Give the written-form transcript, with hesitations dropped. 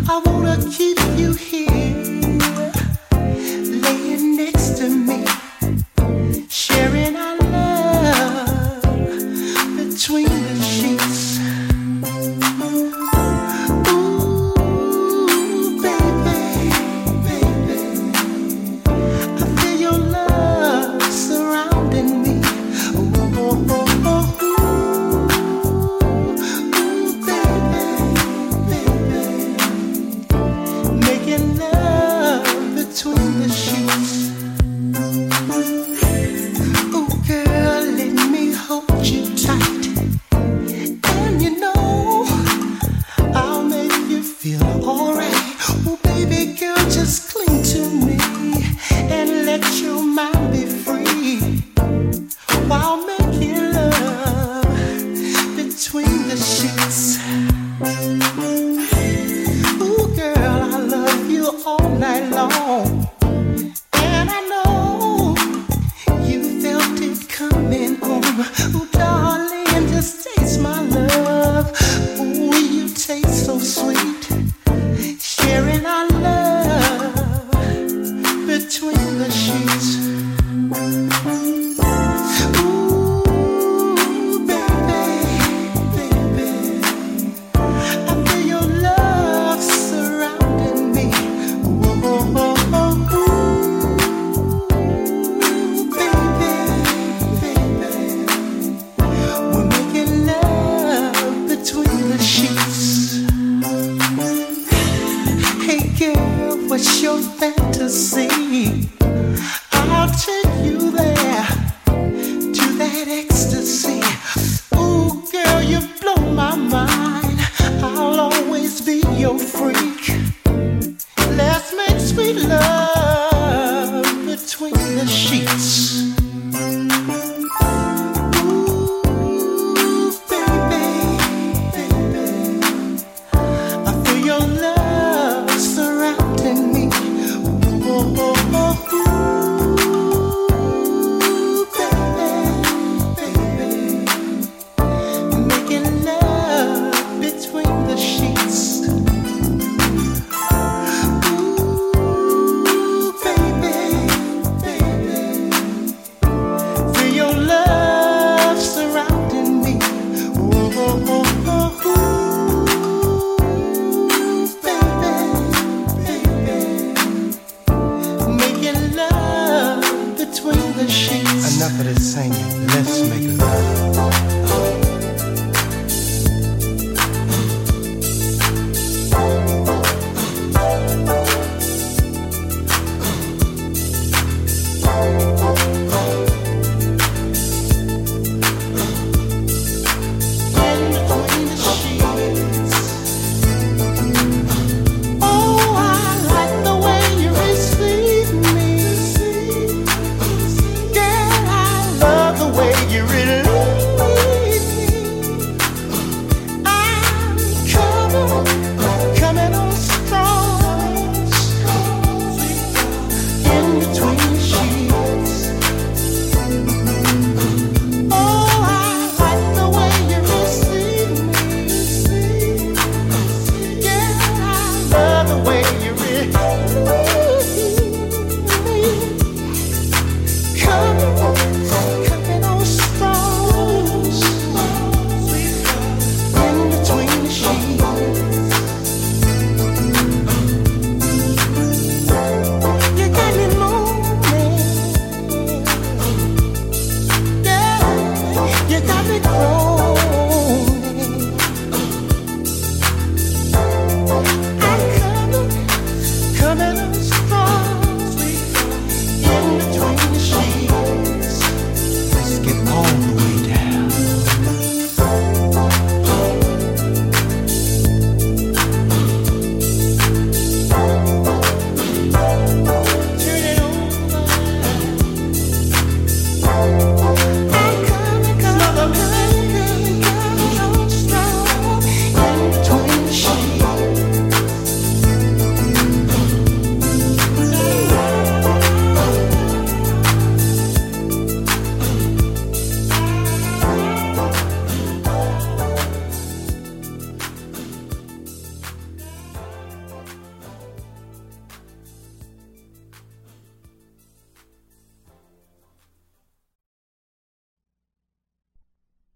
I wanna keep you here, laying next to me, sharing our love between the sheets. Ooh, baby, baby, I feel your love surrounding me. Oh, oh, oh, oh. Between the sheets. Ooh, girl, let me hold you tight. And you know, I'll make you feel alright. Ooh, baby girl, just cling to me and let your mind be free while making love between the sheets. Ooh, girl, I love you all night long. And I know you felt it coming on. Ooh, darling, just taste my love. Ooh, you taste so sweet. Sharing our love between the sheets. Ooh, baby, baby, I feel your love surrounding me. Oh, oh, oh. What's your fantasy?